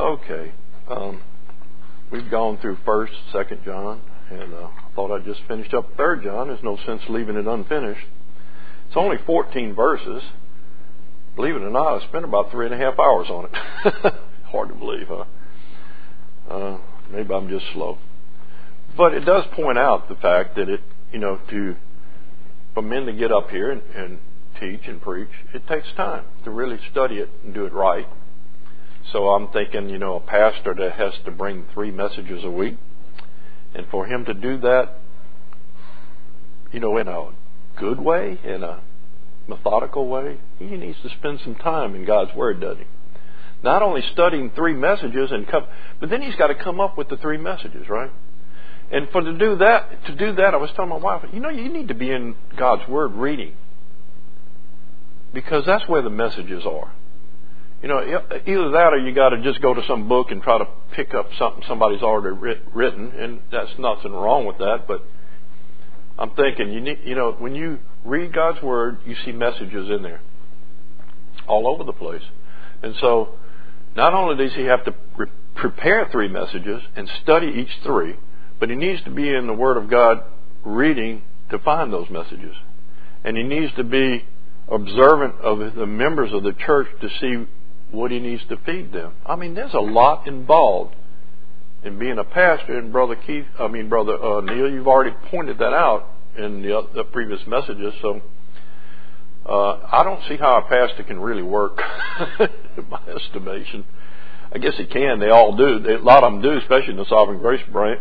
Okay. We've gone through 1st, 2nd John, and I thought I'd just finished up 3rd John. There's no sense leaving it unfinished. It's only 14 verses. Believe it or not, I spent about 3.5 hours on it. Hard to believe, huh? Maybe I'm just slow. But it does point out the fact that for men to get up here and teach and preach, it takes time to really study it and do it right. So I'm thinking, a pastor that has to bring 3 messages a week, and for him to do that, in a good way, in a methodical way, he needs to spend some time in God's Word, doesn't he? Not only studying 3 messages but then he's got to come up with the 3 messages, right? And to do that, I was telling my wife, you need to be in God's Word reading, because that's where the messages are. Either that or you got to just go to some book and try to pick up something somebody's already written, and that's nothing wrong with that. But I'm thinking, when you read God's Word, you see messages in there all over the place. And so, not only does he have to prepare 3 messages and study each 3, but he needs to be in the Word of God reading to find those messages. And he needs to be observant of the members of the church to see what he needs to feed them. I mean, there's a lot involved in being a pastor. And Brother Neil, you've already pointed that out in the previous messages. So I don't see how a pastor can really work, in my estimation. I guess he can. They all do. A lot of them do, especially in the Sovereign Grace branch,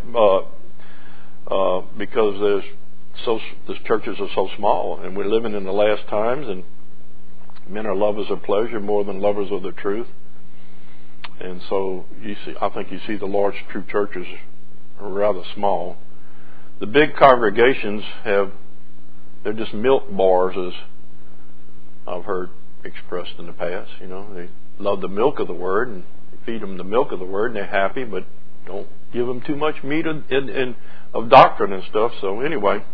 because the churches are so small, and we're living in the last times, and men are lovers of pleasure more than lovers of the truth. And so I think you see the large true churches are rather small. The big congregations they're just milk bars, as I've heard expressed in the past. They love the milk of the Word, and feed them the milk of the Word, and they're happy, but don't give them too much meat of doctrine and stuff. So anyway,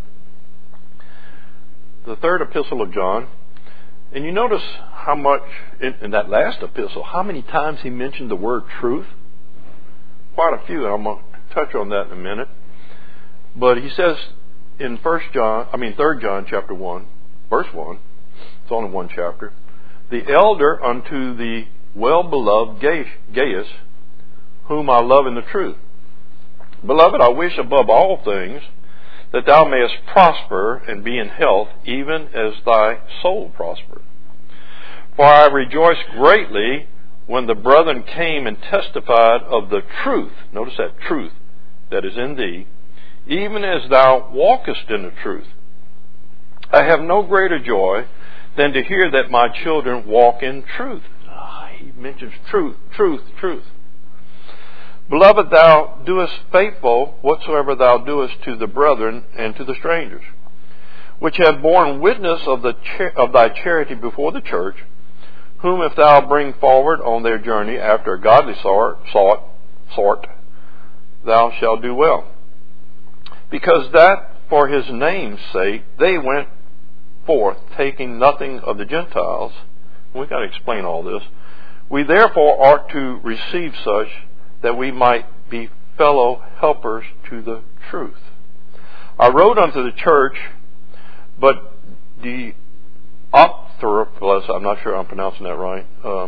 the 3rd epistle of John, and you notice how much, in that last epistle, how many times he mentioned the word truth? Quite a few, and I'm going to touch on that in a minute. But he says in 3rd John chapter 1, verse 1, it's only one chapter, the elder unto the well-beloved Gaius, whom I love in the truth. Beloved, I wish above all things that thou mayest prosper and be in health, even as thy soul prosper. For I rejoiced greatly when the brethren came and testified of the truth, notice that truth, that is in thee, even as thou walkest in the truth. I have no greater joy than to hear that my children walk in truth. He mentions truth. Beloved, thou doest faithful whatsoever thou doest to the brethren and to the strangers, which have borne witness of thy charity before the church, whom if thou bring forward on their journey after a godly sort, thou shalt do well. Because that for his name's sake they went forth, taking nothing of the Gentiles. We've got to explain all this. We therefore ought to receive such, that we might be fellow helpers to the truth. I wrote unto the church, but the Optheropolis, I'm not sure I'm pronouncing that right.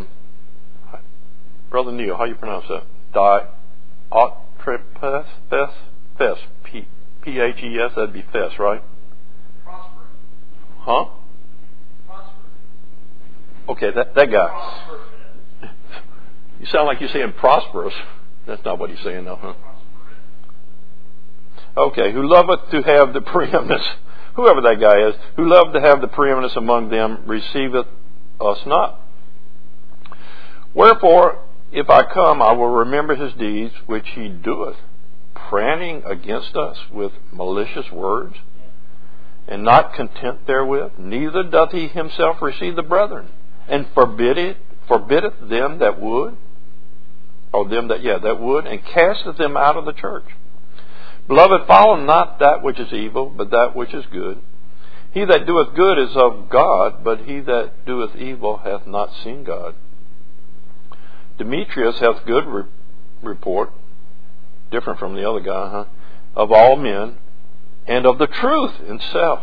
Brother Neil, how you pronounce that? Diotrephes? Fes. P-H-E-S, that'd be Fes, right? Prosper. Huh? Prosper. Okay, that guy. Prosper. You sound like you're saying prosperous. That's not what he's saying, though, huh? Okay, who loveth to have the preeminence, whoever that guy is, who loveth to have the preeminence among them, receiveth us not. Wherefore, if I come, I will remember his deeds which he doeth, prating against us with malicious words, and not content therewith, neither doth he himself receive the brethren, and forbiddeth them that would, and casteth them out of the church. Beloved, follow not that which is evil, but that which is good. He that doeth good is of God, but he that doeth evil hath not seen God. Demetrius hath good report, different from the other guy, of all men, and of the truth in self.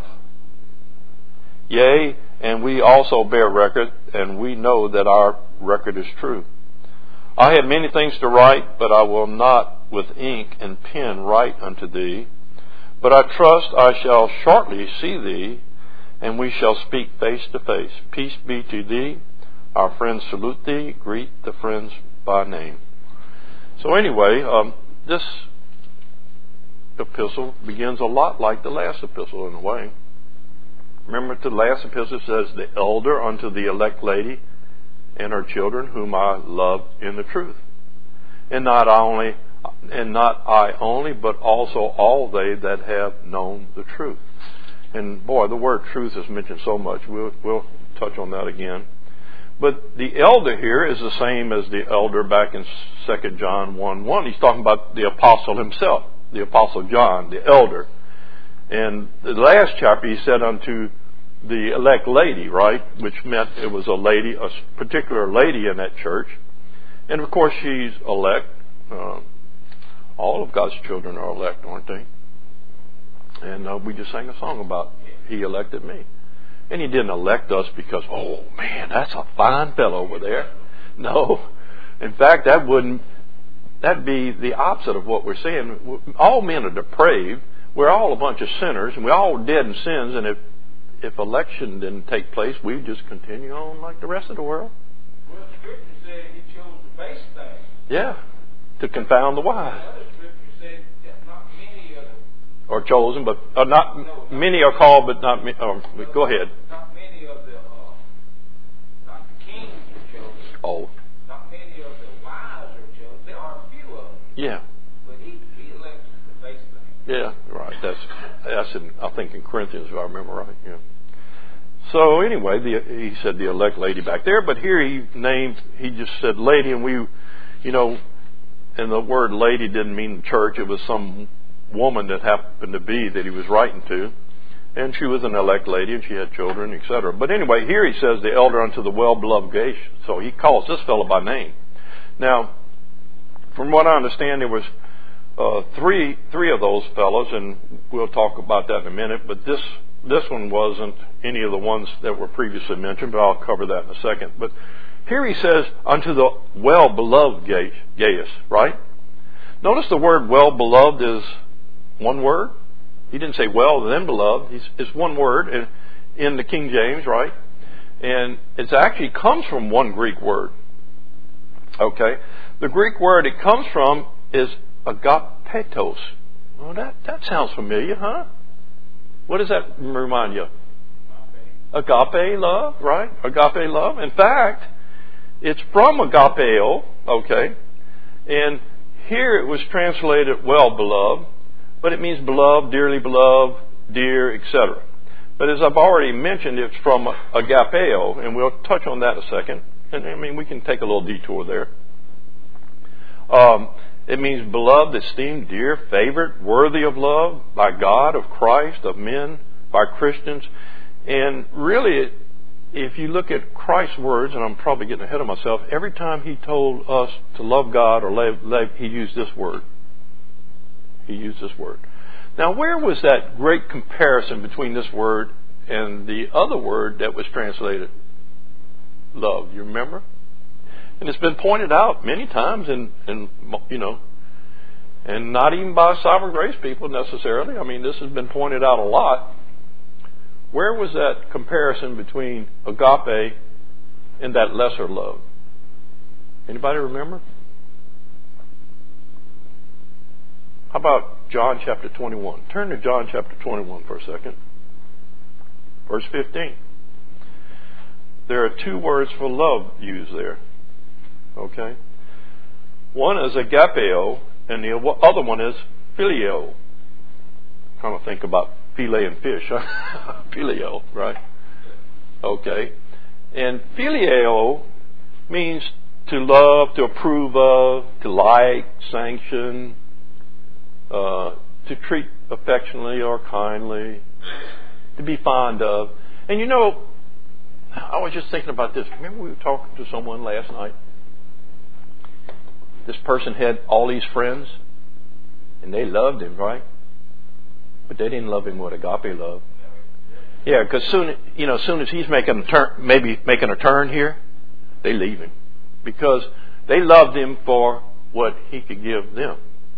Yea, and we also bear record, and we know that our record is true. I had many things to write, but I will not with ink and pen write unto thee. But I trust I shall shortly see thee, and we shall speak face to face. Peace be to thee. Our friends salute thee. Greet the friends by name. So anyway, this epistle begins a lot like the last epistle in a way. Remember, the last epistle says, the elder unto the elect lady and her children, whom I love in the truth. And not I only, but also all they that have known the truth. And boy, the word truth is mentioned so much. We'll touch on that again. But the elder here is the same as the elder back in 2 John 1:1. He's talking about the apostle himself, the apostle John, the elder. And the last chapter he said unto the elect lady, right? Which meant it was a lady, a particular lady in that church. And of course she's elect. All of God's children are elect, aren't they? And we just sang a song about He elected me. And He didn't elect us because, oh man, that's a fine fellow over there. No. In fact, that'd be the opposite of what we're saying. All men are depraved. We're all a bunch of sinners, and we're all dead in sins. And if election didn't take place, we'd just continue on like the rest of the world. Well, the Scripture said He chose the base thing. Yeah, to confound the wise. The other Scripture said that not many of them are chosen, but not many are called, but not many. Go ahead. Not many of the not the kings are chosen. Oh. Not many of the wise are chosen. There are a few of them. Yeah. But he elects the base thing. Yeah, right. That's in, I think in Corinthians, if I remember right. Yeah. So anyway, he said the elect lady back there, but here he just said lady, and and the word lady didn't mean church. It was some woman that happened to be that he was writing to, and she was an elect lady, and she had children, etc. But anyway, here he says the elder unto the well-beloved Gaius. So he calls this fellow by name. Now, from what I understand, there was three of those fellows, and we'll talk about that in a minute. But this one wasn't any of the ones that were previously mentioned, but I'll cover that in a second. But here he says, unto the well-beloved Gaius, right? Notice the word well-beloved is one word. He didn't say well, then beloved. It's one word in the King James, right? And it actually comes from one Greek word. Okay? The Greek word it comes from is agapetos. Well, that sounds familiar, huh? What does that remind you? Agape love, right? Agape love. In fact, it's from agapeo, okay? And here it was translated well beloved, but it means beloved, dearly beloved, dear, etc. But as I've already mentioned, it's from agapeo, and we'll touch on that in a second. And I mean, we can take a little detour there. It means beloved, esteemed, dear, favored, worthy of love by God, of Christ, of men, by Christians. And really, if you look at Christ's words, and I'm probably getting ahead of myself, every time He told us to love God or love, He used this word. He used this word. Now, where was that great comparison between this word and the other word that was translated love? You remember? And it's been pointed out many times, and not even by sovereign grace people necessarily. I mean, this has been pointed out a lot. Where was that comparison between agape and that lesser love? Anybody remember? How about John chapter 21? Turn to John chapter 21 for a second. Verse 15. There are two words for love used there. Okay? One is agapeo, and the other one is phileo. Kind of think about filet and fish, huh? Phileo, right? Okay. And phileo means to love, to approve of, to like, sanction, to treat affectionately or kindly, to be fond of. And I was just thinking about this. Remember we were talking to someone last night? This person had all these friends, and they loved him, right? But they didn't love him with agape love. Yeah, because soon as he's making a turn, maybe making a turn here, they leave him because they loved him for what he could give them.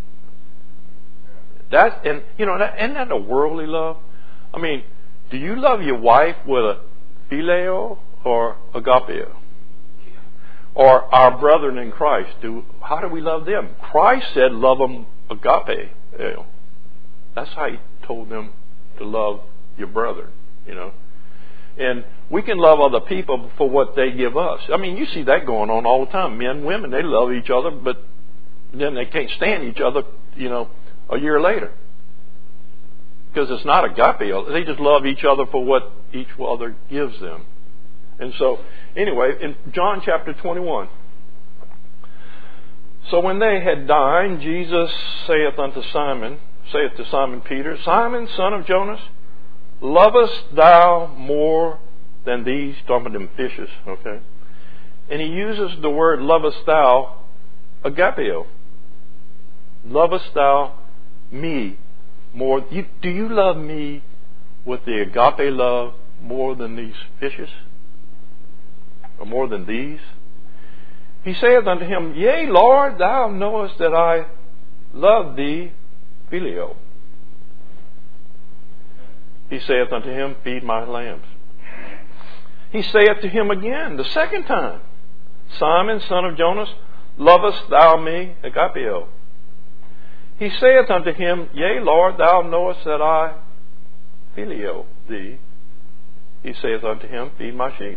Isn't that a worldly love? I mean, do you love your wife with a phileo or agapeo? Or our brethren in Christ, how do we love them? Christ said, love them agape. That's how he told them to love your brethren, And we can love other people for what they give us. I mean, you see that going on all the time. Men, women, they love each other, but then they can't stand each other, a year later. Because it's not agape. They just love each other for what each other gives them. And so, anyway, in John chapter 21. So when they had dined, Jesus saith to Simon Peter, Simon, son of Jonas, lovest thou more than these? Talking about them fishes, okay? And he uses the word lovest thou, agapeo. Lovest thou me more? Do you love me with the agape love more than these fishes? Or more than these? He saith unto him, Yea, Lord, thou knowest that I love thee, phileo. He saith unto him, Feed my lambs. He saith to him again, the second time, Simon, son of Jonas, lovest thou me, agapeo? He saith unto him, Yea, Lord, thou knowest that I phileo thee. He saith unto him, Feed my sheep.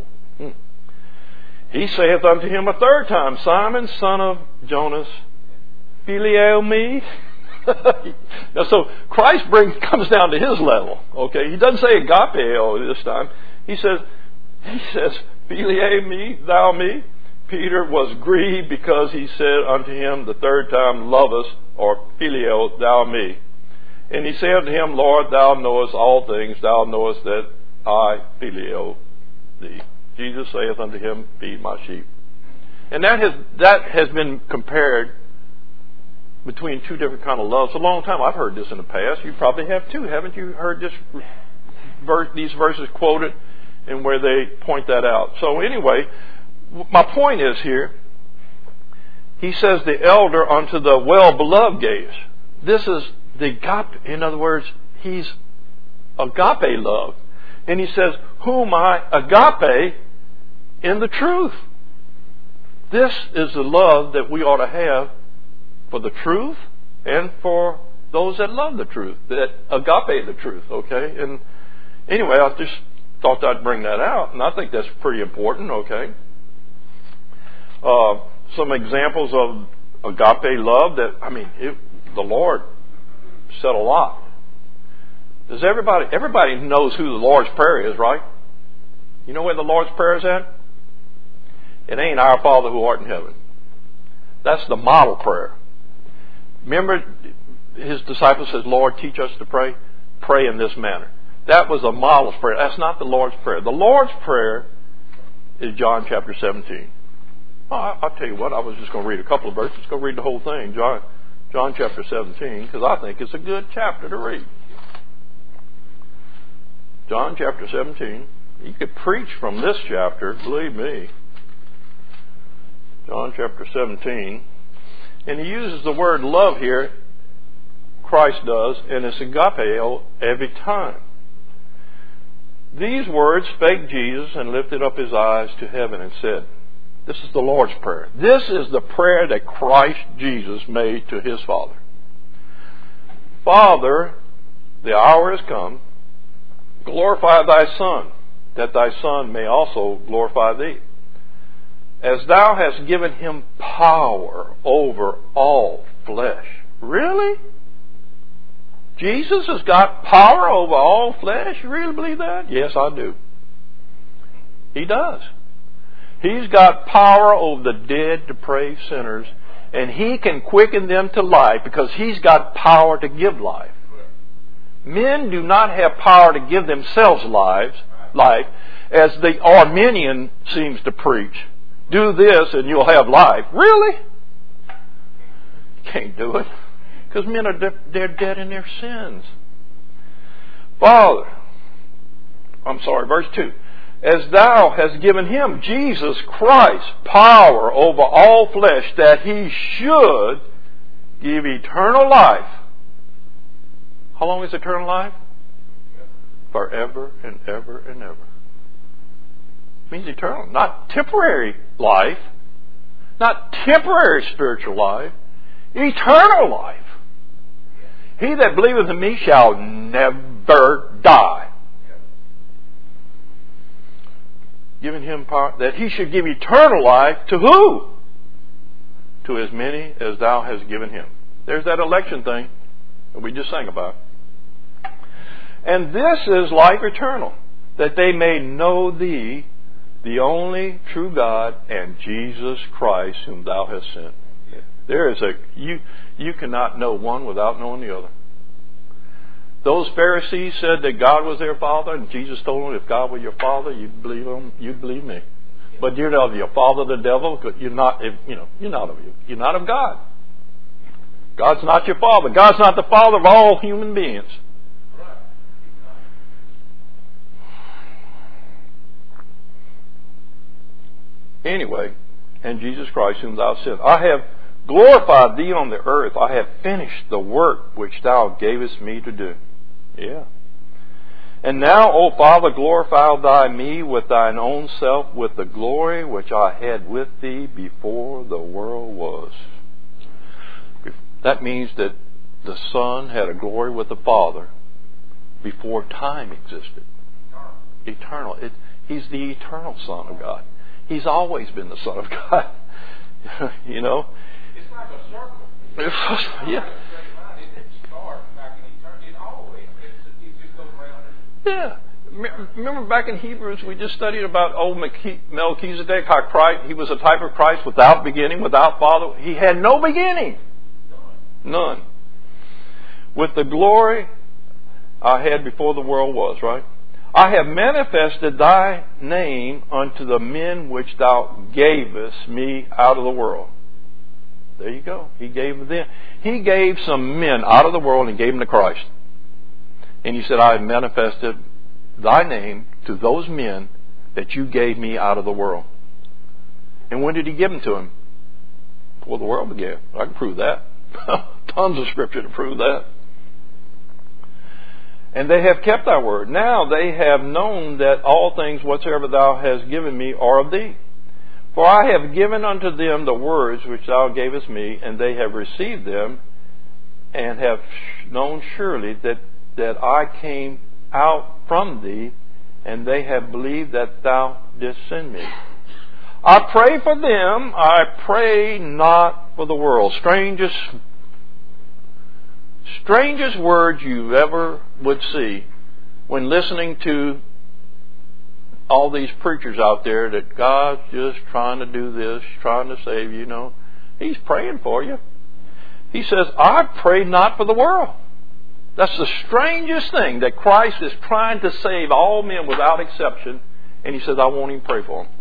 He saith unto him a third time, Simon, son of Jonas, phileo me. Now, so Christ comes down to his level. Okay, he doesn't say agapeo this time. He says, phileo me, thou me. Peter was grieved because he said unto him the third time, lovest, or phileo, thou me. And he said unto him, Lord, thou knowest all things, thou knowest that I phileo thee. Jesus saith unto him, Feed my sheep. And that has been compared between two different kind of loves. A long time. I've heard this in the past. You probably have too. Haven't you heard these verses quoted and where they point that out? So anyway, my point is here, he says the elder unto the well-beloved Gaius. This is the agape. In other words, he's agape love. And he says, whom I agape in the truth. This is the love that we ought to have for the truth and for those that love the truth, that agape the truth, okay? And anyway, I just thought I'd bring that out, and I think that's pretty important, okay? Some examples of agape love the Lord said a lot. Does everybody knows who the Lord's Prayer is, right? You know where the Lord's Prayer is at? It ain't Our Father who art in heaven. That's the model prayer. Remember, his disciples said, Lord, teach us to pray. Pray in this manner. That was a model prayer. That's not the Lord's Prayer. The Lord's Prayer is John chapter 17. I'll tell you what, I was just going to read a couple of verses. Let's go read the whole thing. John chapter 17, because I think it's a good chapter to read. John chapter 17. You could preach from this chapter, believe me. John chapter 17. And he uses the word love here, Christ does, and it's agapeo every time. These words spake Jesus and lifted up his eyes to heaven and said, this is the Lord's Prayer. This is the prayer that Christ Jesus made to his Father. Father, the hour is come. Glorify thy Son, that thy Son may also glorify thee. As thou hast given him power over all flesh. Really? Jesus has got power over all flesh? You really believe that? Yes, I do. He does. He's got power over the dead, depraved sinners, and he can quicken them to life because he's got power to give life. Men do not have power to give themselves life, as the Arminian seems to preach. Do this and you'll have life. Really? can't do it. Because men are they're dead in their sins. Father, verse 2. As thou hast given him, Jesus Christ, power over all flesh, that he should give eternal life. How long is eternal life? Forever and ever and ever. It means eternal. Not temporary life. Not temporary spiritual life. Eternal life. He that believeth in me shall never die. Giving him power that he should give eternal life to who? To as many as thou hast given him. There's that election thing that we just sang about. And this is life eternal, that they may know thee, the only true God, and Jesus Christ, whom thou hast sent. There is you cannot know one without knowing the other. Those Pharisees said that God was their father, and Jesus told them, if God were your father, you'd believe him, you'd believe me. But you're of your father, the devil. You're not of God. God's not your father. God's not the father of all human beings. Anyway, and Jesus Christ, whom thou sent, I have glorified thee on the earth. I have finished the work which thou gavest me to do. Yeah. And now, O Father, glorify thy me with thine own self, with the glory which I had with thee before the world was. That means that the Son had a glory with the Father before time existed. Eternal. He's the eternal Son of God. He's always been the Son of God. You know? It's like a circle. Yeah. Yeah. Remember back in Hebrews, we just studied about old Melchizedek, how Christ, he was a type of Christ without beginning, without father. He had no beginning. None. With the glory I had before the world was, right? I have manifested thy name unto the men which thou gavest me out of the world. There you go. He gave some men out of the world and gave them to Christ. And he said, I have manifested thy name to those men that you gave me out of the world. And when did he give them to him? Before the world began. I can prove that. Tons of scripture to prove that. And they have kept thy word. Now they have known that all things whatsoever thou hast given me are of thee. For I have given unto them the words which thou gavest me, and they have received them, and have known surely that I came out from thee, and they have believed that thou didst send me. I pray for them, I pray not for the world. Strangest words you ever would see when listening to all these preachers out there that God's just trying to do this, trying to save you. No, He's praying for you. He says, I pray not for the world. That's the strangest thing, that Christ is trying to save all men without exception, and He says, I won't even pray for them.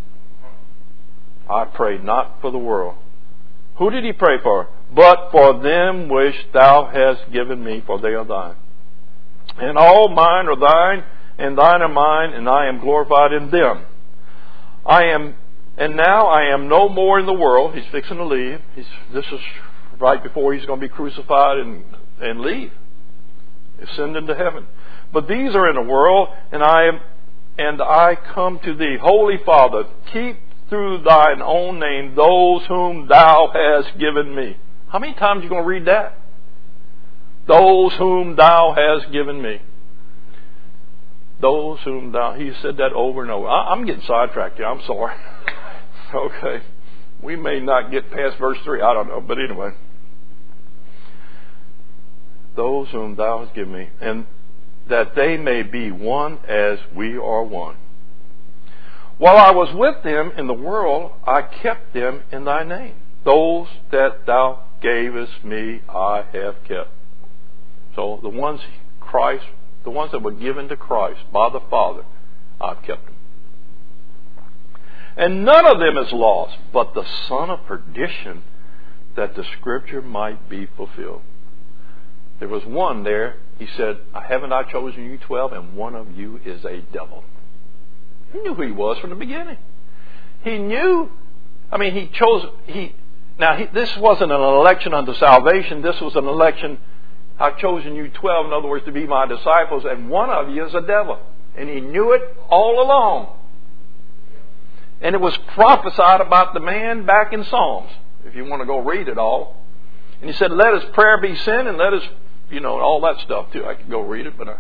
I pray not for the world. Who did He pray for? But for them which thou hast given me, for they are thine. And all mine are thine, and thine are mine, and I am glorified in them. And now I am no more in the world. He's fixing to leave. This is right before He's going to be crucified and leave. Ascend into heaven. But these are in the world, and I come to thee. Holy Father, keep through thine own name those whom thou hast given me. How many times are you going to read that? Those whom thou hast given me. Those whom thou... He said that over and over. I'm getting sidetracked here. I'm sorry. Okay. We may not get past verse 3. I don't know. But anyway. Those whom thou hast given me. And that they may be one as we are one. While I was with them in the world, I kept them in thy name. Those that thou gavest me, I have kept. So the ones that were given to Christ by the Father, I've kept them. And none of them is lost, but the son of perdition, that the Scripture might be fulfilled. There was one there. He said, haven't I chosen you 12, and one of you is a devil. He knew who he was from the beginning. He knew. I mean, he chose. This wasn't an election unto salvation. This was an election. I've chosen you 12, in other words, to be my disciples, and one of you is a devil. And he knew it all along. And it was prophesied about the man back in Psalms, if you want to go read it all. And he said, let his prayer be sent, and let his, all that stuff too. I could go read it, but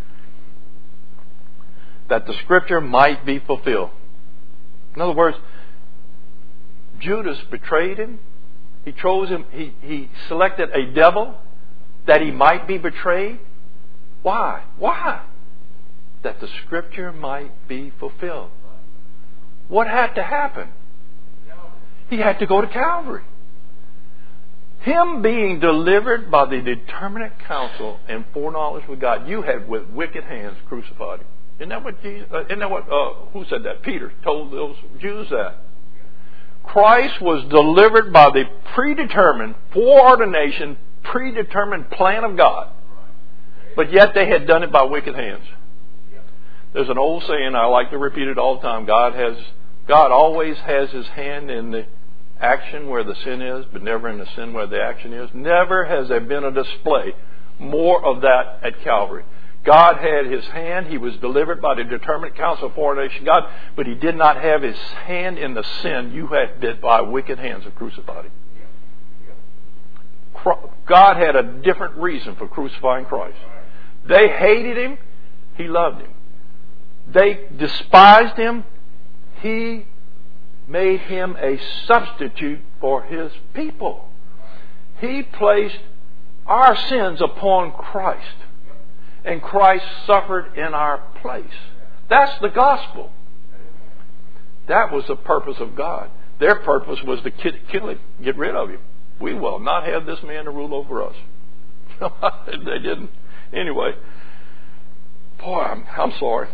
that the Scripture might be fulfilled. In other words, Judas betrayed him. He chose him. He selected a devil that he might be betrayed. Why? Why? That the Scripture might be fulfilled. What had to happen? He had to go to Calvary. Him being delivered by the determinate counsel and foreknowledge with God, you had with wicked hands crucified him. Isn't that what Jesus? Who said that? Peter told those Jews that. Christ was delivered by the predetermined, foreordination, predetermined plan of God, but yet they had done it by wicked hands. There's an old saying, I like to repeat it all the time. God always has His hand in the action where the sin is, but never in the sin where the action is. Never has there been a display more of that at Calvary. God had His hand. He was delivered by the determinate counsel of foreknowledge God, but He did not have His hand in the sin you had did by wicked hands of crucified Him. God had a different reason for crucifying Christ. They hated Him. He loved Him. They despised Him. He made Him a substitute for His people. He placed our sins upon Christ. And Christ suffered in our place. That's the gospel. That was the purpose of God. Their purpose was to kill Him, get rid of Him. We will not have this man to rule over us. They didn't. Anyway, boy, I'm sorry.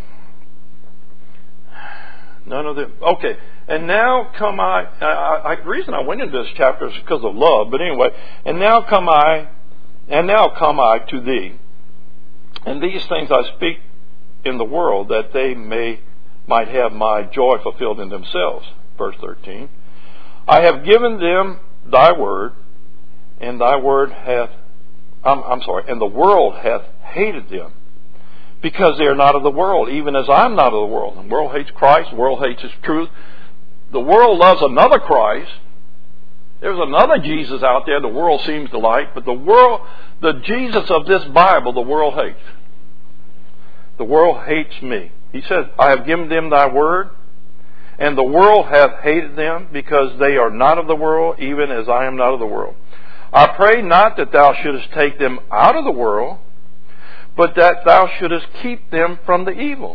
None of them. Okay, and now come the reason I went into this chapter is because of love. But anyway, and now come I to thee. And these things I speak in the world, that they might have my joy fulfilled in themselves. Verse 13. I have given them thy word, and thy word hath, and the world hath hated them, because they are not of the world, even as I am not of the world. The world hates Christ, the world hates His truth. The world loves another Christ. There's another Jesus out there the world seems to like, but the Jesus of this Bible, the world hates. The world hates me. He says, I have given them thy word, and the world hath hated them, because they are not of the world, even as I am not of the world. I pray not that thou shouldest take them out of the world, but that thou shouldest keep them from the evil.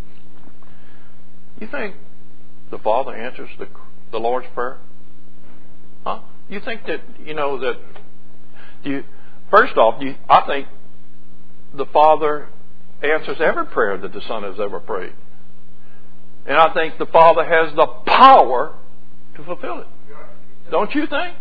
You think the Father answers the Lord's Prayer? Huh? You think that, first off, I think the Father answers every prayer that the Son has ever prayed. And I think the Father has the power to fulfill it. Don't you think?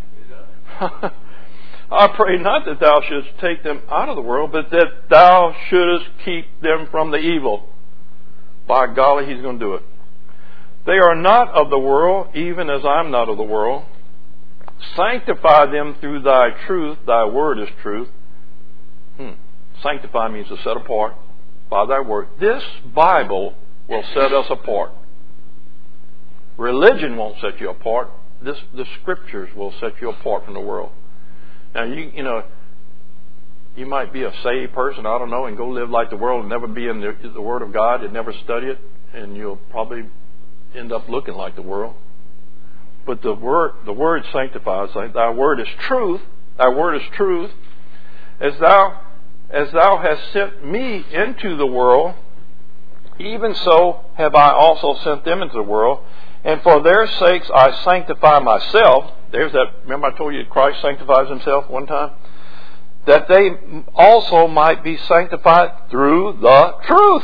I pray not that thou shouldst take them out of the world, but that thou shouldest keep them from the evil. By golly, He's going to do it. They are not of the world, even as I am not of the world. Sanctify them through thy truth. Thy word is truth. Sanctify means to set apart by thy word. This Bible will set us apart. Religion won't set you apart. The Scriptures will set you apart from the world. Now, you might be a saved person, I don't know, and go live like the world and never be in the Word of God and never study it, and you'll probably end up looking like the world. But the Word sanctifies. Thy word is truth. Thy word is truth. As thou hast sent me into the world, even so have I also sent them into the world. And for their sakes I sanctify myself. There's that. Remember I told you Christ sanctifies Himself one time? That they also might be sanctified through the truth.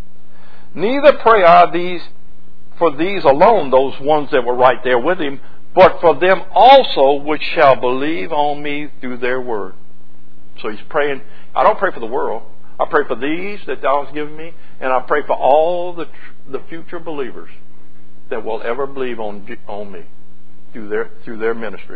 Neither pray I for these alone, those ones that were right there with Him, but for them also which shall believe on me through their word. So he's praying. I don't pray for the world. I pray for these that thou hast given me, and I pray for all the future believers that will ever believe on me through their ministry.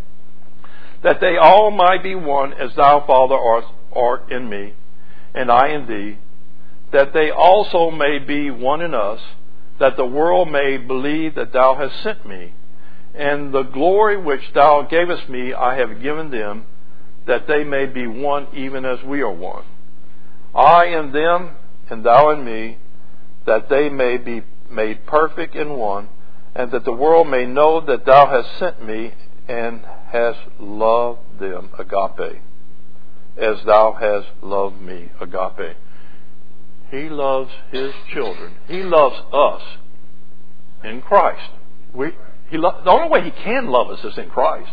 That they all might be one, as thou, Father, art in me, and I in thee, that they also may be one in us, that the world may believe that thou hast sent me. And the glory which thou gavest me I have given them, that they may be one even as we are one. I in them, and thou in me, that they may be made perfect in one, and that the world may know that thou hast sent me, and hast loved them, agape, as thou hast loved me, agape. He loves His children. He loves us in Christ. The only way He can love us is in Christ.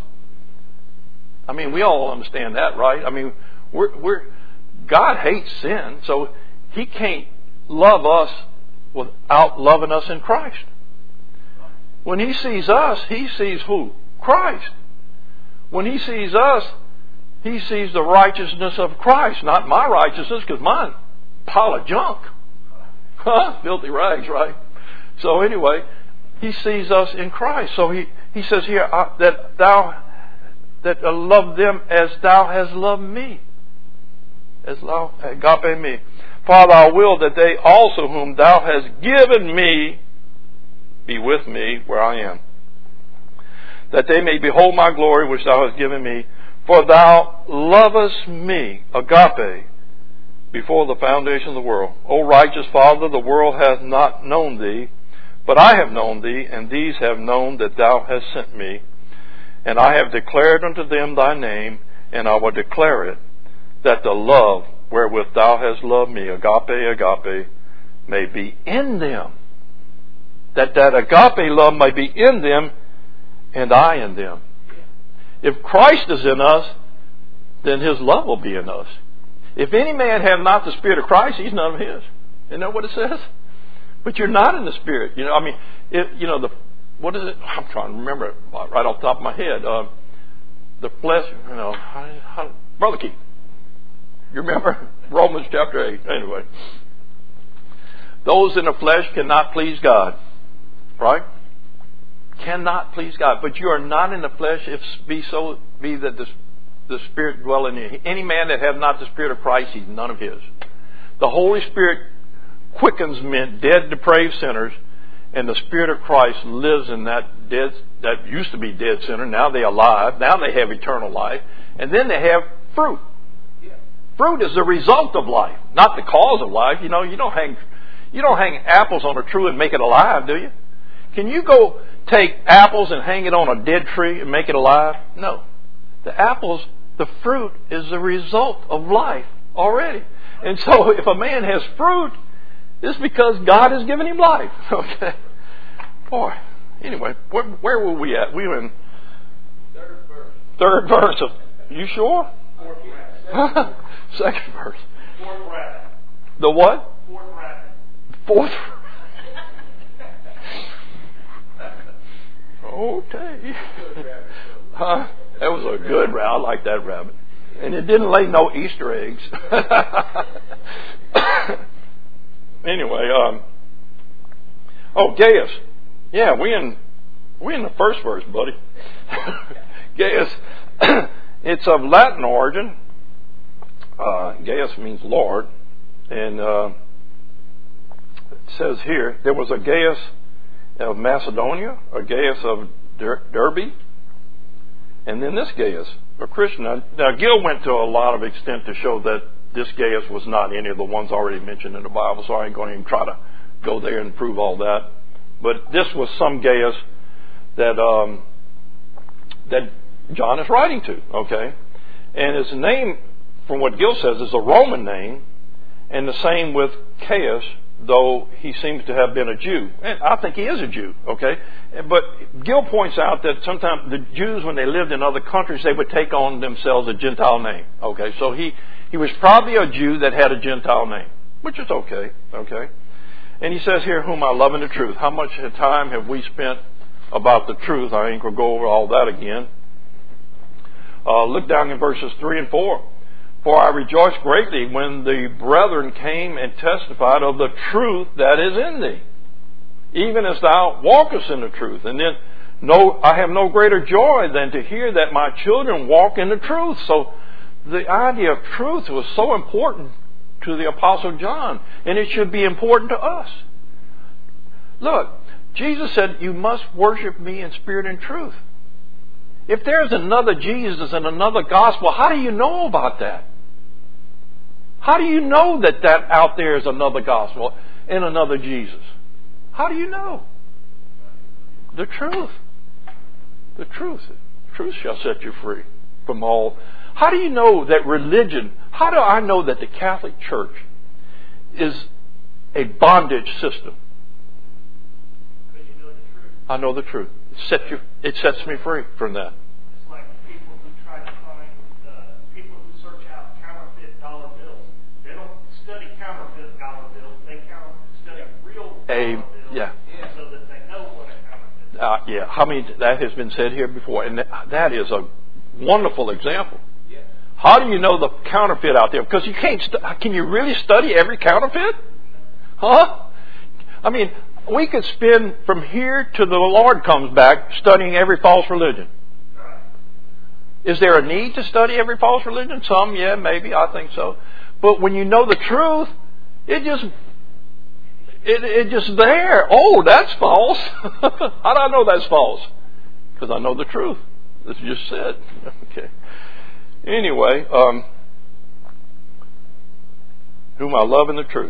I mean, we all understand that, right? I mean, God hates sin, so He can't love us without loving us in Christ. When He sees us, He sees who? Christ. When He sees us, He sees the righteousness of Christ, not my righteousness, because mine pile of junk. Filthy rags, right? So anyway, He sees us in Christ. So He says here that I love them as thou hast loved me. As thou, agape me. Father, I will that they also whom thou hast given me be with me where I am. That they may behold my glory which thou hast given me. For thou lovest me, agape, before the foundation of the world. O righteous Father, the world hath not known thee, but I have known thee, and these have known that thou hast sent me. And I have declared unto them thy name, and I will declare it, that the love wherewith thou hast loved me, agape, may be in them. That agape love may be in them, and I in them. If Christ is in us, then His love will be in us. If any man have not the Spirit of Christ, he's none of His. Isn't that what it says? But you're not in the Spirit. What is it? I'm trying to remember it right off the top of my head. The flesh, Brother Keith, you remember? Romans chapter 8. Anyway. Those in the flesh cannot please God. Right? Cannot please God. But you are not in the flesh if be that the Spirit dwell in you. Any man that have not the Spirit of Christ, he's none of His. The Holy Spirit quickens men, dead, depraved sinners, and the Spirit of Christ lives in that used to be dead sinner. Now they're alive. Now they have eternal life. And then they have fruit. Fruit is the result of life, not the cause of life. You don't hang apples on a tree and make it alive, do you? Can you go take apples and hang it on a dead tree and make it alive? No. The fruit is the result of life already. And so if a man has fruit, it's because God has given him life. Okay. Boy. Anyway, where were we at? We were in third verse. You sure? Second verse. Fourth rabbit. The what? Fourth rabbit. Fourth. Okay. Huh? That was a good rabbit. I like that rabbit. And it didn't lay no Easter eggs. Anyway, Gaius. Yeah, we in the first verse, buddy. Gaius. It's of Latin origin. Gaius means Lord. And it says here, there was a Gaius of Macedonia, a Gaius of Derbe, and then this Gaius, a Christian. Now, Gil went to a lot of extent to show that this Gaius was not any of the ones already mentioned in the Bible, so I ain't going to even try to go there and prove all that. But this was some Gaius that John is writing to, okay? And his name, from what Gil says, is a Roman name, and the same with Caius, though he seems to have been a Jew. And I think he is a Jew, okay? But Gil points out that sometimes the Jews, when they lived in other countries, they would take on themselves a Gentile name, okay? So he was probably a Jew that had a Gentile name, which is okay, okay? And he says here, whom I love in the truth. How much time have we spent about the truth. I ain't going to go over all that again. Look down in verses 3 and 4. For I rejoiced greatly when the brethren came and testified of the truth that is in thee, even as thou walkest in the truth. And then, I have no greater joy than to hear that my children walk in the truth. So the idea of truth was so important to the Apostle John, and it should be important to us. Look, Jesus said, you must worship me in spirit and truth. If there's another Jesus and another gospel, how do you know about that? How do you know that out there is another gospel and another Jesus? How do you know? The truth. The truth. The truth shall set you free from all. How do you know that religion, how do I know that the Catholic Church is a bondage system? Because you know the truth. I know the truth. It sets me free from that. It's like people who try to find, people who search out counterfeit dollar bills. They don't study counterfeit dollar bills. They study real dollar bills so that they know what a counterfeit is. How many, that has been said here before, and that is a wonderful example. How do you know the counterfeit out there? Because you can't. Can you really study every counterfeit? Huh? I mean, we could spend from here to the Lord comes back studying every false religion. Is there a need to study every false religion? Some, yeah, maybe. I think so. But when you know the truth, it just there. Oh, that's false. How do I know that's false? Because I know the truth. As you just said. Okay. Anyway, whom I love in the truth.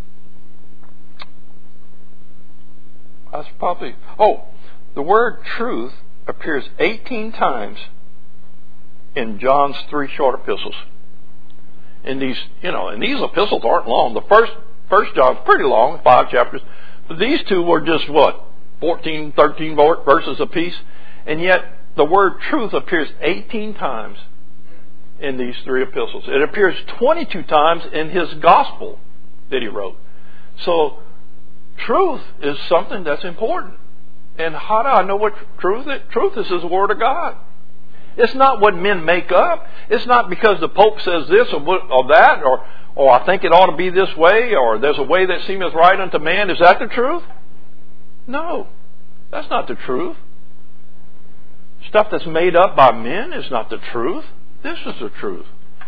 That's probably... the word truth appears 18 times in John's 3 short epistles. And these epistles aren't long. The first John's pretty long, 5 chapters. But these 2 were just 14, 13 verses apiece. And yet the word truth appears 18 times in these 3 epistles. It appears 22 times in his gospel that he wrote. So truth is something that's important. And how do I know what truth is? Truth is the Word of God. It's not what men make up. It's not because the Pope says this or that, or I think it ought to be this way, or there's a way that seemeth right unto man. Is that the truth? No, that's not the truth. Stuff that's made up by men is not the truth. This is the truth.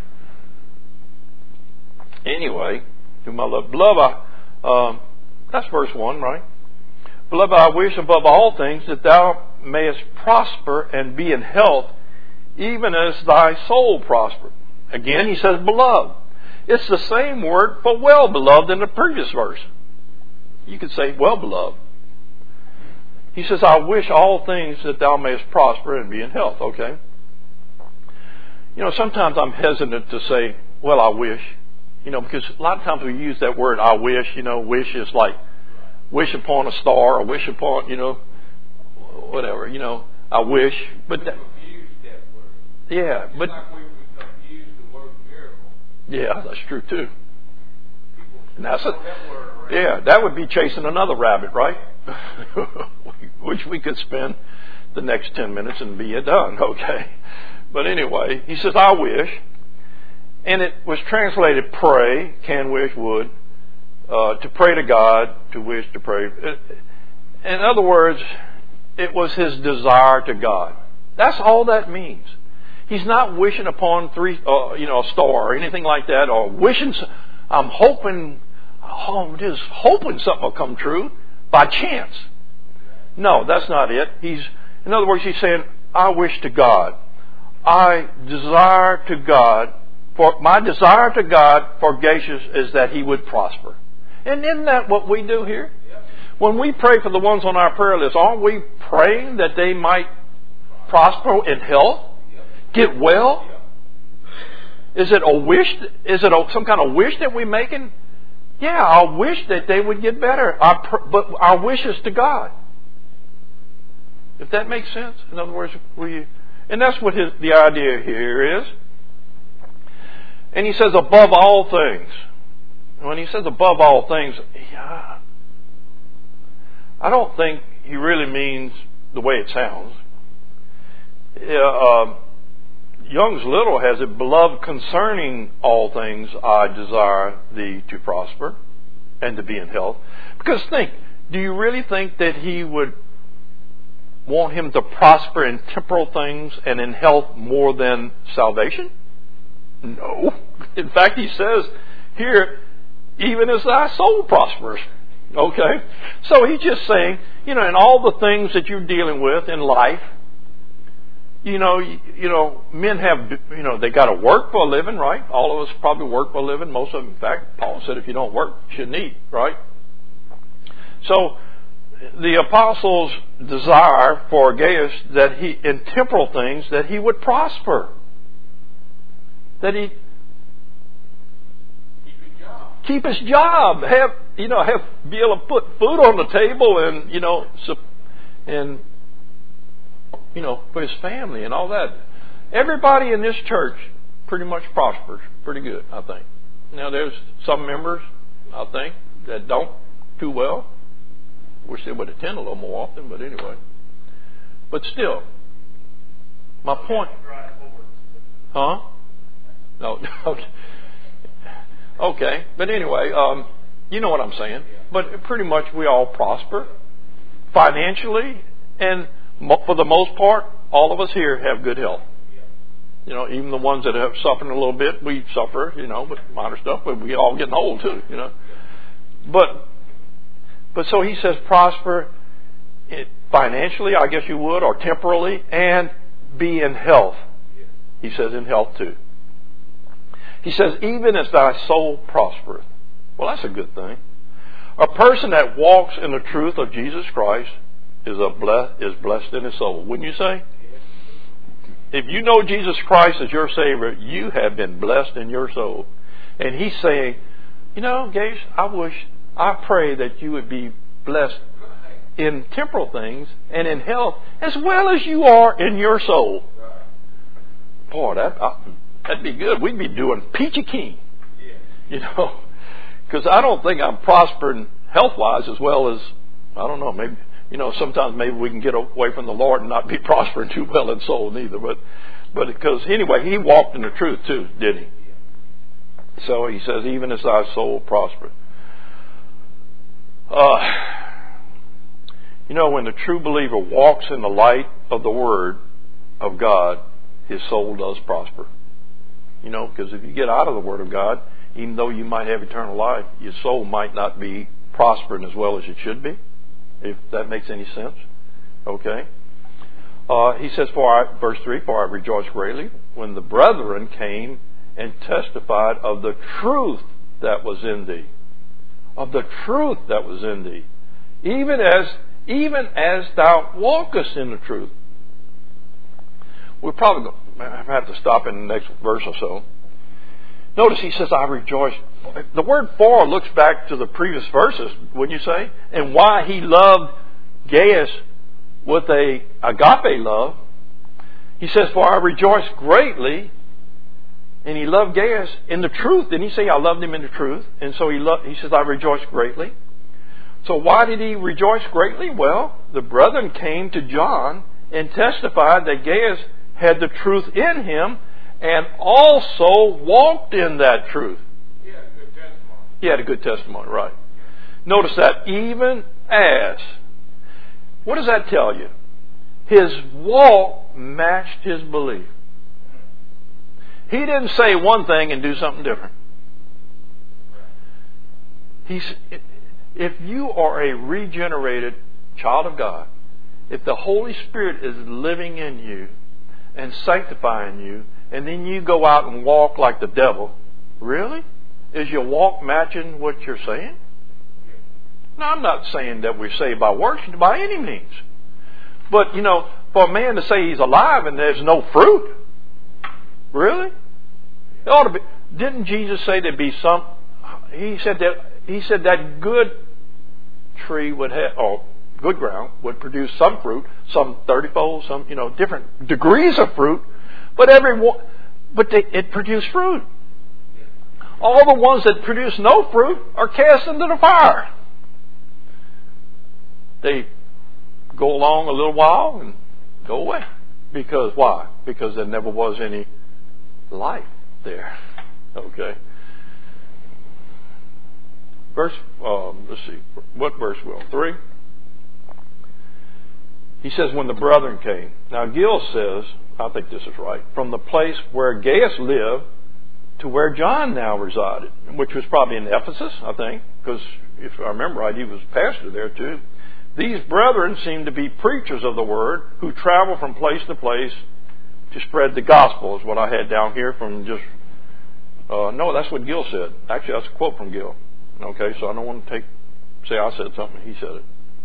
Anyway, to my love, beloved, that's verse 1, right? Beloved, I wish above all things that thou mayest prosper and be in health, even as thy soul prosper. Again, he says beloved. It's the same word for well beloved in the previous verse. You could say well beloved. He says, I wish all things that thou mayest prosper and be in health. Okay? Sometimes I'm hesitant to say, well, I wish. Because a lot of times we use that word, I wish. Wish is like wish upon a star or wish upon, whatever. I wish. But that, yeah, but yeah, that's true too. And that's that would be chasing another rabbit, right? Which we could spend the next 10 minutes and be done. Okay. But anyway, he says, I wish. And it was translated pray, can, wish, would. To pray to God, to wish, to pray. In other words, it was his desire to God. That's all that means. He's not wishing upon a star or anything like that, or wishing. I'm hoping, just hoping something will come true by chance. No, that's not it. In other words, he's saying, I wish to God. I desire to God. For my desire to God for Gacious is that he would prosper. And isn't that what we do here? When we pray for the ones on our prayer list, aren't we praying that they might prosper in health? Get well? Is it a wish? Is it some kind of wish that we're making? Yeah, I wish that they would get better. But our wish is to God. If that makes sense? In other words, and that's what the idea here is. And he says, above all things. When he says above all things, I don't think he really means the way it sounds. Young's Little has it, beloved, concerning all things I desire thee to prosper and to be in health. Because think, do you really think that he would want him to prosper in temporal things and in health more than salvation? No. In fact, he says here, even as thy soul prospers. Okay? So he's just saying, in all the things that you're dealing with in life, men have, they got to work for a living, right? All of us probably work for a living. Most of them, in fact, Paul said if you don't work, you shouldn't eat, right? So the apostle's desire for Gaius that he, in temporal things, that he would prosper. That he keep his job, be able to put food on the table and for his family and all that. Everybody in this church pretty much prospers pretty good, I think. Now there's some members, I think, that don't too well. Wish they would attend a little more often, but anyway. But still, my point. Huh? No. Okay. But anyway, you know what I'm saying. But pretty much we all prosper financially, and for the most part, all of us here have good health. Even the ones that have suffered a little bit, we suffer, but minor stuff, but we all getting old too, But so he says prosper financially, I guess you would, or temporally, and be in health. He says in health too. He says, even as thy soul prospereth. Well, that's a good thing. A person that walks in the truth of Jesus Christ is blessed in his soul. Wouldn't you say? If you know Jesus Christ as your Savior, you have been blessed in your soul. And he's saying, Gage, I pray that you would be blessed in temporal things and in health as well as you are in your soul. Boy, that'd be good. We'd be doing peachy keen. Because I don't think I'm prospering health-wise as well as, I don't know, maybe, sometimes maybe we can get away from the Lord and not be prospering too well in soul neither. But because anyway, he walked in the truth too, didn't he? So he says, even as thy soul prospereth. When the true believer walks in the light of the Word of God, his soul does prosper. Because if you get out of the Word of God, even though you might have eternal life, your soul might not be prospering as well as it should be, if that makes any sense. Okay. He says, verse 3, for I rejoice greatly when the brethren came and testified of the truth that was in thee. Of the truth that was in thee. Even as thou walkest in the truth. We'll probably have to stop in the next verse or so. Notice he says, I rejoice. The word for looks back to the previous verses, wouldn't you say? And why he loved Gaius with a agape love. He says, for I rejoice greatly. And he loved Gaius in the truth. Didn't he say, I loved him in the truth? And so he says, I rejoice greatly. So why did he rejoice greatly? Well, the brethren came to John and testified that Gaius had the truth in him and also walked in that truth. He had a good testimony. He had a good testimony, right. Notice that even as. What does that tell you? His walk matched his belief. He didn't say one thing and do something different. If you are a regenerated child of God, if the Holy Spirit is living in you and sanctifying you, and then you go out and walk like the devil, really? Is your walk matching what you're saying? Now, I'm not saying that we're saved by works by any means. But, for a man to say he's alive and there's no fruit, really? It ought to be. Didn't Jesus say there'd be some? He said that good tree would have, or good ground would produce some fruit, some 30-fold, some different degrees of fruit, but it produced fruit. All the ones that produce no fruit are cast into the fire. They go along a little while and go away. Because why? Because there never was any life there. Okay. Let's see. What verse will? 3? He says, when the brethren came. Now Gill says, I think this is right, from the place where Gaius lived to where John now resided, which was probably in Ephesus, I think, because if I remember right, he was pastor there too. These brethren seem to be preachers of the word who travel from place to place to spread the gospel, is what I had down here from just... no, that's what Gill said. Actually, that's a quote from Gill. Okay, so I don't want to say I said something. He said it.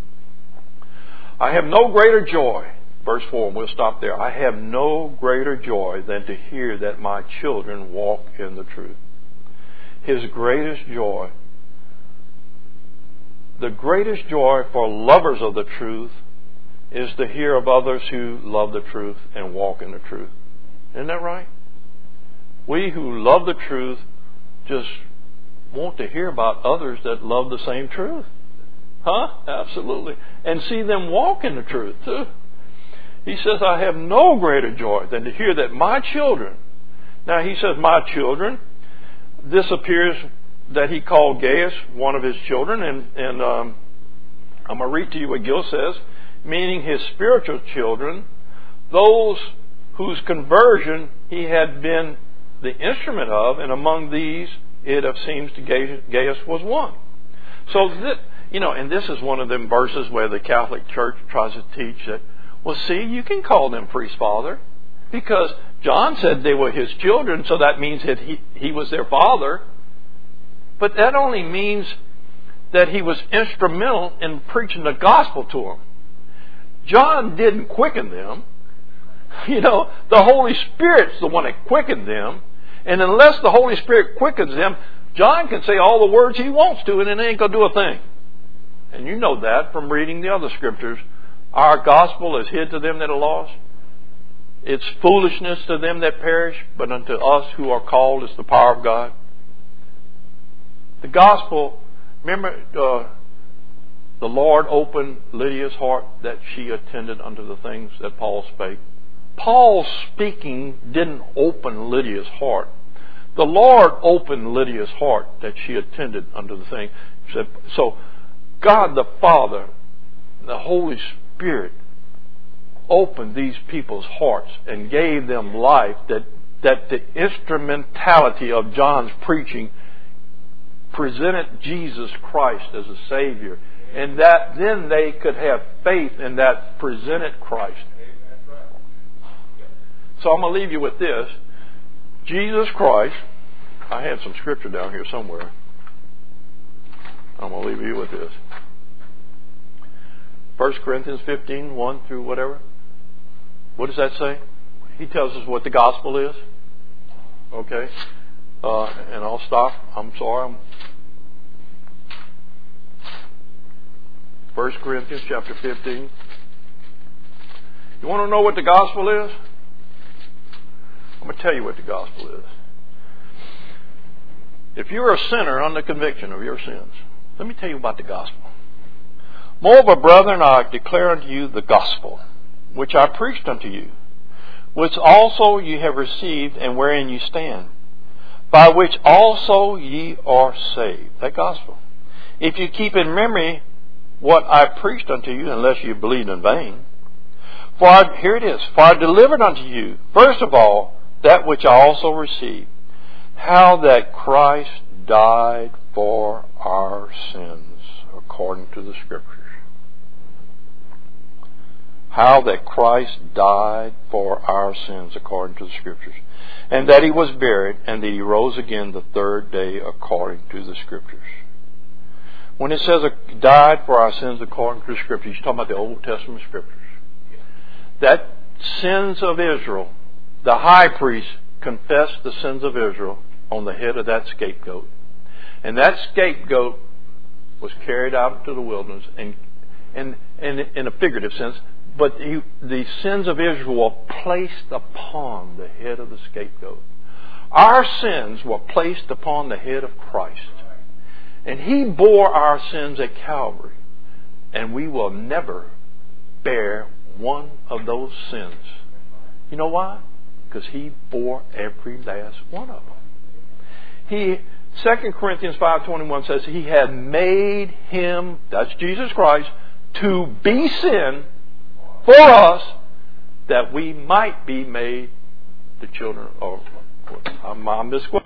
I have no greater joy, verse 4, and we'll stop there. I have no greater joy than to hear that my children walk in the truth. His greatest joy, the greatest joy for lovers of the truth, is to hear of others who love the truth and walk in the truth. Isn't that right? We who love the truth just want to hear about others that love the same truth. Huh? Absolutely. And see them walk in the truth too. He says, I have no greater joy than to hear that my children... Now he says, my children. This appears that he called Gaius one of his children. And I'm going to read to you what Gill says. Meaning his spiritual children, those whose conversion he had been the instrument of, and among these it seems to Gaius was one. So that, and this is one of them verses where the Catholic Church tries to teach that, well, see, you can call them priest father because John said they were his children, so that means that he was their father. But that only means that he was instrumental in preaching the gospel to them. John didn't quicken them. The Holy Spirit's the one that quickened them. And unless the Holy Spirit quickens them, John can say all the words he wants to and it ain't going to do a thing. And you know that from reading the other scriptures. Our gospel is hid to them that are lost. It's foolishness to them that perish, but unto us who are called is the power of God. The gospel, remember, the Lord opened Lydia's heart that she attended unto the things that Paul spake. Paul's speaking didn't open Lydia's heart. The Lord opened Lydia's heart that she attended unto the thing. So God the Father, the Holy Spirit, opened these people's hearts and gave them life that the instrumentality of John's preaching presented Jesus Christ as a Savior. And that then they could have faith in that presented Christ. So I'm going to leave you with this. Jesus Christ, I had some scripture down here somewhere. I'm going to leave you with this. 1 Corinthians 15, 1 through whatever. What does that say? He tells us what the gospel is. Okay. And I'll stop. I'm sorry. 1 Corinthians chapter 15. You want to know what the gospel is? I'm going to tell you what the gospel is. If you're a sinner under conviction of your sins, let me tell you about the gospel. Moreover, brethren, I declare unto you the gospel, which I preached unto you, which also ye have received, and wherein you stand, by which also ye are saved. That gospel. If you keep in memory what I preached unto you, unless you believed in vain. Here it is. For I delivered unto you, first of all, that which I also received, how that Christ died for our sins, according to the Scriptures. How that Christ died for our sins, according to the Scriptures. And that He was buried, and that He rose again the third day, according to the Scriptures. When it says He died for our sins according to the Scriptures, He's talking about the Old Testament Scriptures. That sins of Israel, the high priest confessed the sins of Israel on the head of that scapegoat. And that scapegoat was carried out into the wilderness, and in a figurative sense, but the sins of Israel were placed upon the head of the scapegoat. Our sins were placed upon the head of Christ. And He bore our sins at Calvary. And we will never bear one of those sins. You know why? Because He bore every last one of them. 2 Corinthians 5:21 says He had made Him, that's Jesus Christ, to be sin for us, that we might be made the children of... I misquoted.